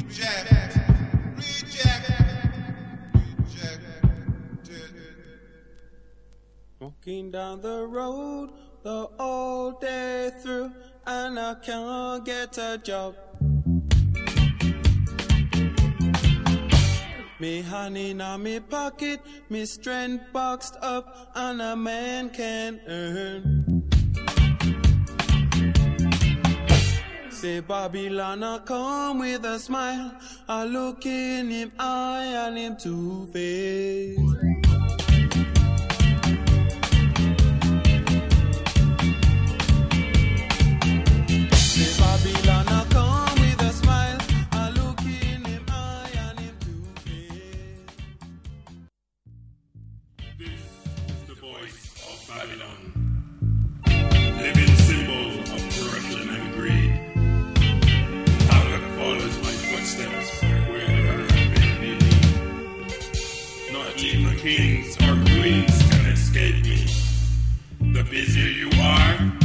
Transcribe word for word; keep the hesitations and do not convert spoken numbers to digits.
Walking down the road the all day through, and I can't get a job. Me honey in me pocket, me strength boxed up, and a man can earn. Say Babylon I come with a smile, I look in him eye and him two-faced. Kings or queens can escape me. The busier you are,